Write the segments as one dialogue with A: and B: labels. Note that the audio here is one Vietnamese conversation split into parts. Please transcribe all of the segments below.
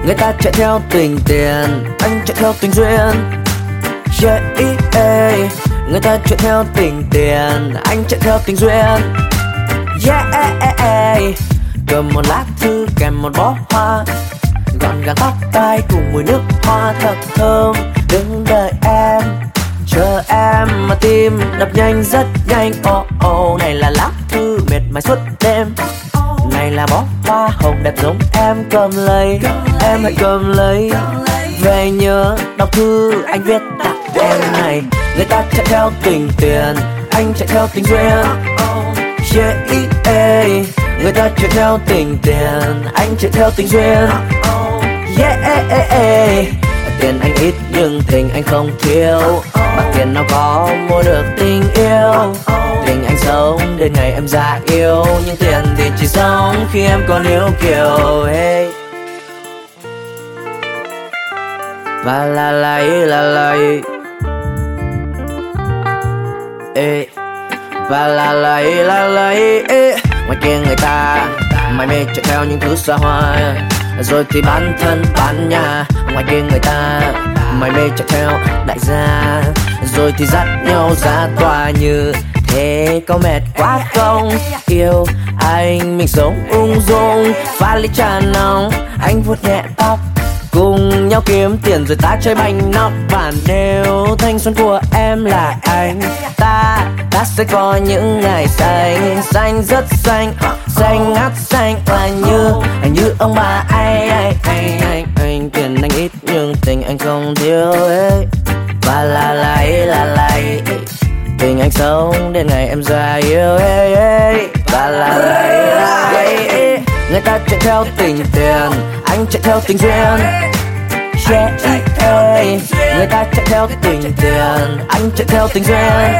A: Người ta chạy theo tình tiền, anh chạy theo tình duyên. Yeah, yeah. Người ta chạy theo tình tiền, anh chạy theo tình duyên. Yeah, cầm một lá thư kèm một bó hoa, gọn gàng tóc tai cùng mùi nước hoa thật thơm. Đứng đợi em, chờ em mà tim đập nhanh rất nhanh. Oh oh, này là lá thư mệt mỏi suốt đêm, này là bó hoa hồng đẹp giống em. Cầm lấy, em hãy cầm lấy, về nhớ đọc thư anh viết tặng em này. Người ta chạy theo tình tiền, anh chạy theo tình duyên. Yeah, yeah. Người ta chạy theo tình tiền, anh chạy theo tình duyên. Yeah, tiền anh ít nhưng tình anh không thiếu, bạc tiền nào có mua được tình yêu. Tình anh sống đến ngày em già yêu, nhưng tiền thì chỉ sống khi em còn yêu kiều. Hey. Và la lay ê, và la lay ê. Ngoài kia người ta mải mê chạy theo những thứ xa hoa, rồi thì bán thân bán nhà. Ngoài kia người ta mải mê chạy theo đại gia, rồi thì dắt nhau ra tòa. Như thế có mệt quá không? Yêu anh mình sống ung dung, pha ly trà nóng, anh vuốt nhẹ tóc, cùng nhau kiếm tiền rồi ta chơi banh nóc. Và nếu thanh xuân của em là anh, ta sẽ có những ngày xanh, xanh rất xanh, xanh ngắt xanh. Là như ông bà anh tiền anh ít nhưng tình anh không thiếu. Và la lay tình anh sống đến ngày em già yêu. Và la lay người ta chạy theo tình tiền, anh chạy theo tình duyên. Yeah, người ta chạy theo tình tiền, anh chạy theo tình duyên.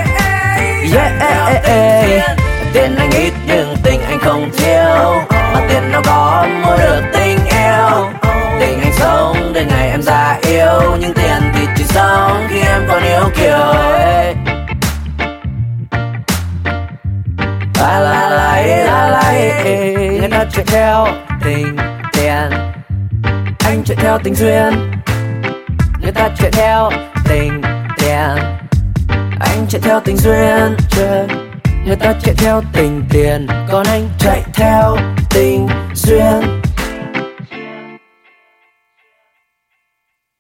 A: Yeah, tiền anh ít nhưng tình anh không thiếu, mà tiền nào có mua được tình yêu. Tình anh sống đến ngày em già yêu, nhưng tiền thì chỉ sống khi em còn yêu kiều. La lay người ta chạy theo tình tiền, anh chạy theo tình duyên. Người ta chạy theo tình tiền, anh chạy theo tình duyên. Người ta chạy theo tình tiền, còn anh chạy theo tình duyên.